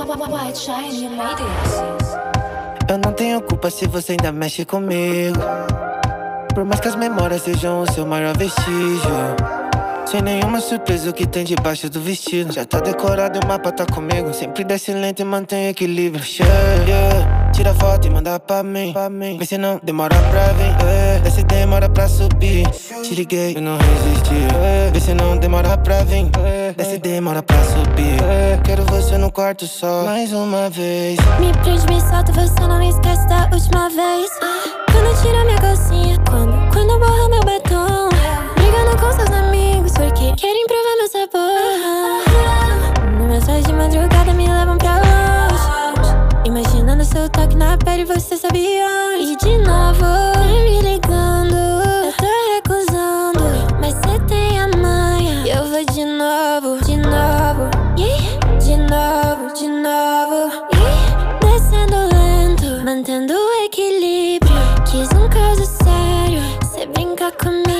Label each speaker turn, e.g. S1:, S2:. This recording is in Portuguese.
S1: White Shine, you made it.
S2: Eu não tenho culpa se você ainda mexe comigo, por mais que as memórias sejam o seu maior vestígio. Sem nenhuma surpresa o que tem debaixo do vestido. Já tá decorado e o mapa tá comigo. Sempre desce lento e mantém equilíbrio. Yeah. Tira foto e manda pra mim. Vê se não demora pra vir. Desce demora pra subir. Te liguei, eu não resisti. Vê se não demora pra vir. Desce demora pra subir. Quero você no quarto só, mais uma vez.
S3: Me prende, me solta, você não esquece da última vez. Quando tira minha calcinha, quando borra meu batom. Brigando com seus amigos porque querem provar meu sabor. Mensagens de madrugada me levam pra longe, imaginando seu toque na pele, você sabia onde. E de novo, me ligando, eu tô recusando, mas cê tem a manha. E eu vou de novo, de novo, de novo, de novo. Descendo lento, mantendo o equilíbrio. Quis um caso sério, cê brinca comigo.